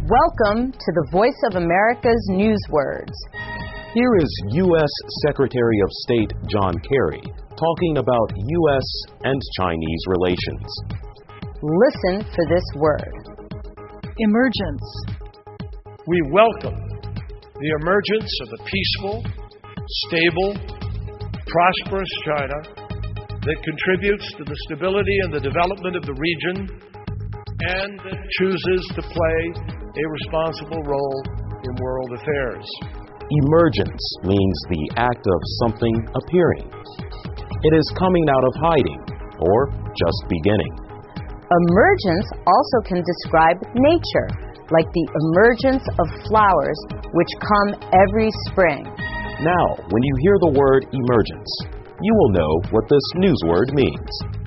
Welcome to the Voice of America's News Words. Here is U.S. Secretary of State John Kerry talking about U.S. and Chinese relations. Listen for this word. Emergence. We welcome the emergence of a peaceful, stable, prosperous China that contributes to the stability and the development of the region and that chooses to play a responsible role in world affairs. Emergence means the act of something appearing. It is coming out of hiding or just beginning. Emergence also can describe nature, like the emergence of flowers which come every spring. Now, when you hear the word emergence, you will know what this news word means.